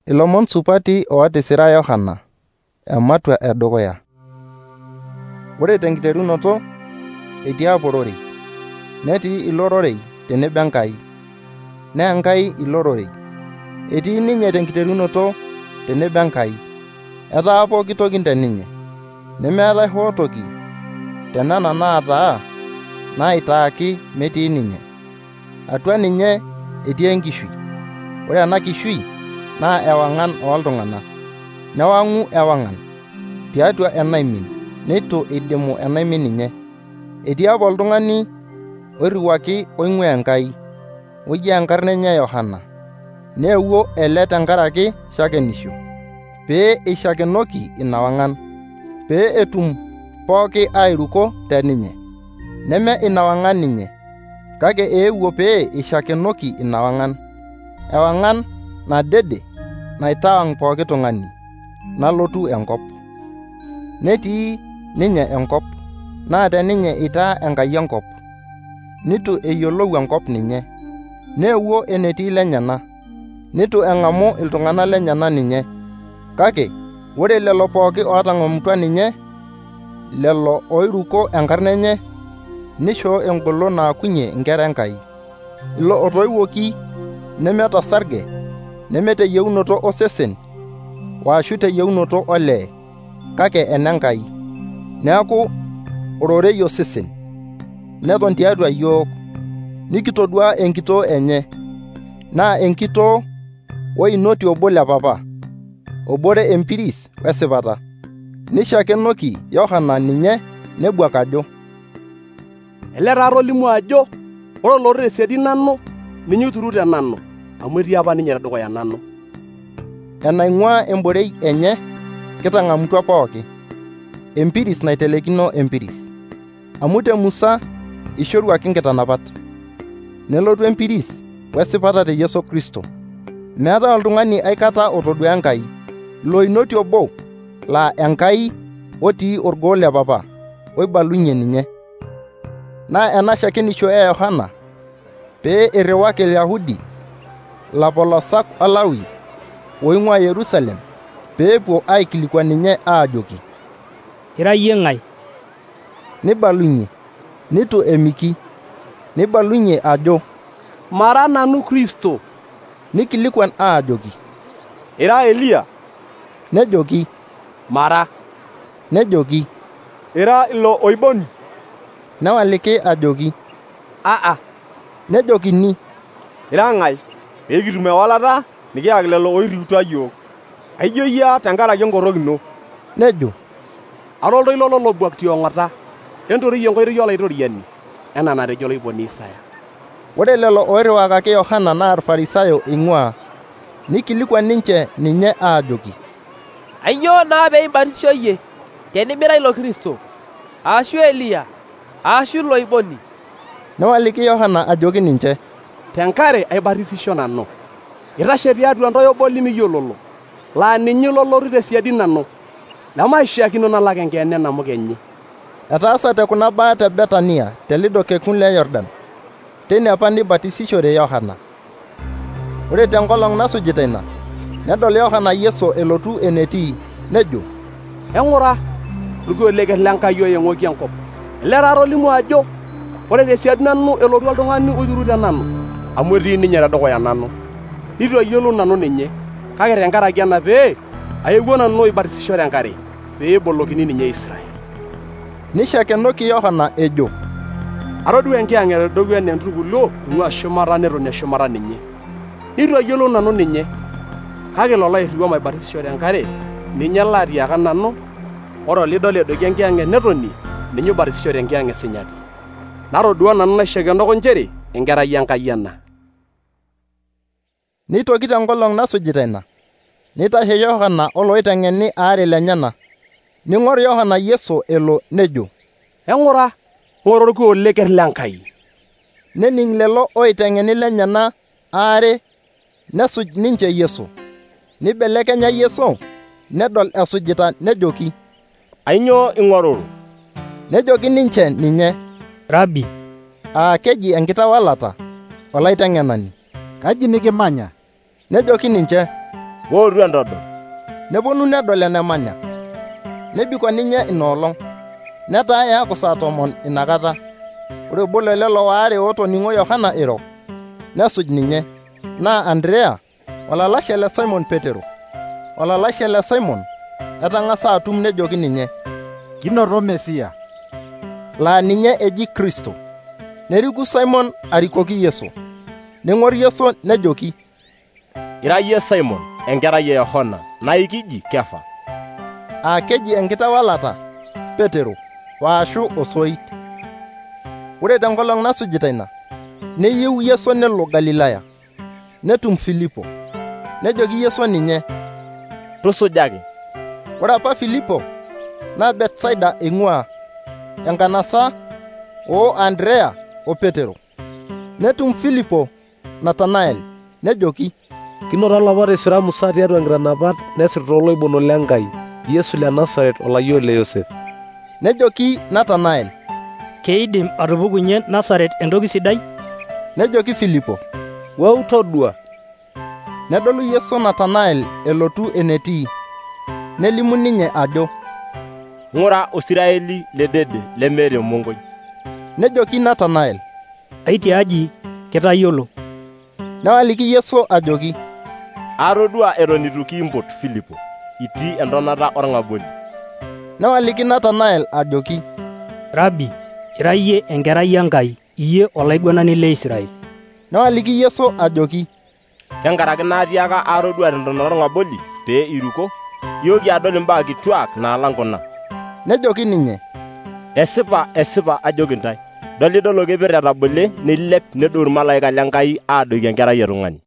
Ilomon supati oatisira Yohana, ematua edukuya. Ore tenkiterunoto etii apororei, netii ilororei tenebo Enkai, naa Enkai ilororei. Etii ninye tenkiterunoto tenebo Enkai, etaa pooki toki teninye, nemeetai hoo toki tenena naataa naitaaki metii ninye. Atua ninye etii enkishui. Ore ena kishui naa ewang'an ooltung'anak, newang'u ewang'an tiatua enaimin, neitu eidimu enaimin ninye. Etii apa oltung'ani oiriwaki oing'ua Enkai, oji enkarna enye Yohana. Neewuo ele tenkaraki shakenisho, pee eishakenoki ina wang'an, pee etum pooki airuko teninye. Neme ina wang'an ninye, kake eewuo pee eishakenoki ina wang'an, ewang'an nadede naitawang' pooki tung'ani, nalotu enkop. Netii ninye enkop, naa teninye eitaa Enkai enkop. Nitu eyiolou enkop ninye, neewuo enetii lenyana, nitu eng'amu iltung'anak lenyana ninye. Kake ore lelo pooki ootang'amutua ninye, lelo oiruko enkarna enye, nishoo engolon naakunye inkera Enkai, ilo otoiwuoki neme tosarge, neme teyieunoto osesen, waashu teyieunoto olee, kake enenkai. Neeku ororei osesen, neton tiatua yiok, nikitodua enkitoo enye, naa enkitoo oinoti obo le Papa, obore empiris wesipata. Nishakenoki Yohana ninye nebuak ajo, ele taata olimu ajo ore olotu tesiadi nanu ninye oituru te nanu, amu etii apa ninye tedukuya nanu. Enaing'ua emborei enye kitang'amutua pooki, empiris naitelekino empiris. Amu te Musa ishoruaki nkitanapat, nelotu empiris wesipata te Yesu Kristo. Meetai oltung'ani aikata otodua Enkai, loinoti obo laa Enkai otii orgoo le Papa, oibalunye ninye. Naa ena shakenisho e Yohana pee iriwaki Iliyahudi, lapolosak Olawi oing'ua Yerusalem, peepuo aikilikuan ninye aajoki, ira yie ng'ai? Nibalunye, nitu emiki, nibalunye ajo, mara nanu Kristo. Nikilikuan aajoki, ira Eliya? Nejoki, mara. Nejoki, ira ilo oiboni? Newaliki ajoki, aa. Nejokini, ira ng'ai pee kitum ewalata nikiyaki lelo oiriutua yiok? Aijo yia tenkaraki enkorok ino. Nejo, ara oltoilo lolobuak tiong'ota, entoriyie enkoitoi olaitoriani, enaa natejo oloiboni Isaya. Ore lelo oiriwakaki Yohana naa Irfarisayo eing'ua, nikilikuan ninche ninye aajoki, ainyoo naa pee imbatisisho yie, tenimira ilo Kristo, aashu Eliya, aashu ilo oiboni? Newaliki Yohana ajoki ninche, tenkare aibatisisho nanu, itashe tiatua ntoyo obo limiyiololo, laa ninye lolotu tesiadi nanu, nemaishaakino nalak enkeene namuka enye. Etaasate kuna baa te Betania telido kekun le Yordan, teine apa nibatisishore Yohana. Ore tenkolong nasujita ina, nedol Yohana Yesu elotu enetii, nejo, eng'ura, orkuo leker leNkai oeng'oki enkop, ele taata olimu ajo ore tesiadi nanu elotu oltung'ani oituru te nanu, amu etii ninye tedukuya nanu. Nitu ayiolou nanu ninye, kake tenkaraki ena pee aewuo nanu oibatisisho tenkare, pee ebolokini ninye Israel. Nishakenoki Yohana ejo, atodua enkiyang'et edoku enaa enturkulio ing'ua shumata netonie shumata ninye. Nitu ayiolou nanu ninye, kake lolo airriwua maibatisisho tenkare, ninye laatiaka nanu, ore olidol edoki enkiyang'et netonie, ninye obatisisho tenkiyang'et sinyati. Natodua nanu naishakenoko nchere enkerai Enkai ena. Nitoki tenkolong nasujita ina, nitashe Yohana oloiteng'eni aare lenyana, ning'or Yohana Yesu elo nejo, eng'ura, ng'ora orkuo leker leNkai. Nening lelo oiteng'eni lenyana aare, nesuj ninche Yesu. Nibelekenya Yesu, nedol esujita nejoki, ainyoo ing'oruru? Nejoki ninche ninye, Rabi, keji enkitawalata, olaiteng'enani. Kaji nikimanya? Nejoki ninche, wootu entodol. Neponu nedol enemanya. Nebiko ninye inoolong. Netaa eaku saa 10 inakata. Ore obo lelo waare ootoning'o Yohana iro, nesuj ninye, naa Andrea, olalashe le Simon Petero. Olalashe le Simon etang'asa atum nejoki ninye, kinoto Mesia, laa ninye eji Kristo. Neriku Simon arikoki Yesu. Ning'or Yesu nejoki, Ira yie Simon, enkerai e Yohana, naa ikiji Kefa. Keji enkitawalata, Petero, waashu osoit. Ore tenkolong nasujita ina, neyieu Yesu nelo Galilaya. Netum Filipo. Nejoki Yesu ninye, tusujaki. Ore apa Filipo naa Betsaida eing'ua, enkanasa o Andrea o Petero. Netum Filipo Natanael, nejoki, Kinoto olapa tisira Musa tiatua nkitanapat nesirita oloibon lenkai, Yesu le Nasaret olayiok le Yosef. Nejoki Natanael, Keidim atupukunye Nasaret entoki sidai? Nejoki Filipo, Wou todua. Nedolu Yesu Natanael elotu enetii. Nelimu ninye ajo, Ng'ura Osiraeli ledede lemeeta emongoi. Nejoki Natanael, Aitiaji kitayiolo. Newaliki Yesu ajoki, Atodua eton itu kiimpot Filipo, itii entonata orng'aboli. Newaliki Natanael ajoki, Rabi, ira yie enkerai Enkai, iyie olaiguanani le Israel. Newaliki Yesu ajoki, Kenkaraki naatiaka atodua tentonata orng'aboli pee iruko, yooki adol imbaa kituak naalang kuna. Nejoki ninye, Esipa, esipa ajoki ntae, dolidol orkeper etabole neilep nedou irmalaika lenkai aadoiki enkerai etung'ani.